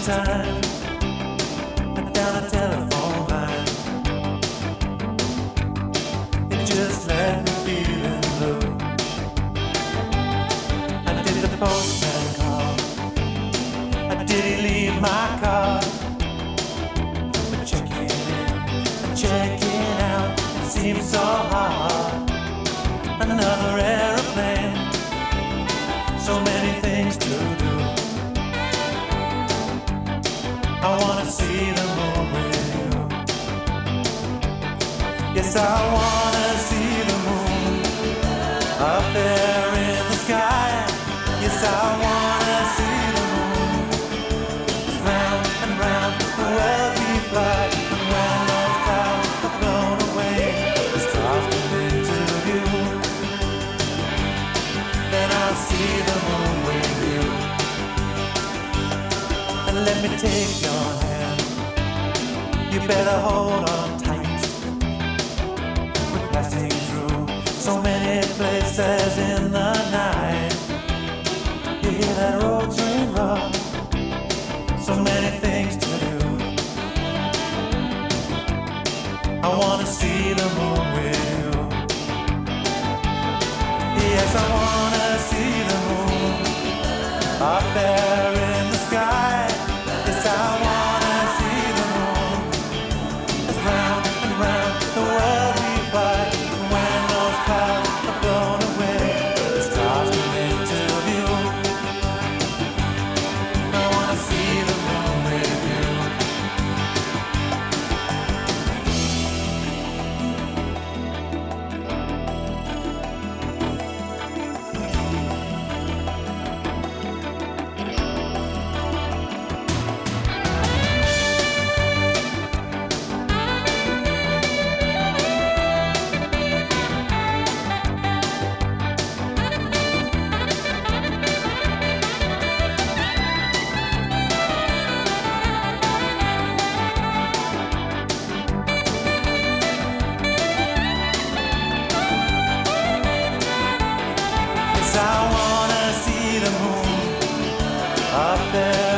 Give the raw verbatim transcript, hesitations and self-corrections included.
time down the telephone line. It just left me feeling low. I did the postman call. I did he leave my car? But checking in and checking out, it seems so hard. Another aeroplane, so many things to do. I wanna see the moon with you. Yes, I wanna see the moon up there in the sky. Yes, I wanna see the moon. It's round and round the world we fly. And when those clouds are blown away, the stars come into view. Then I'll see the moon with you. And let me take your hand. You better hold on tight. We're passing through so many places in the night. You hear that road train rock? So many things to do. I wanna see the moon with you. Yes, I wanna see the moon up there in the sky. Yes, I wanna see the moon. It's round and round the world we fly. And when those clouds are blown away, the stars come into view. I wanna see the moon with you. I wanna see the moon up there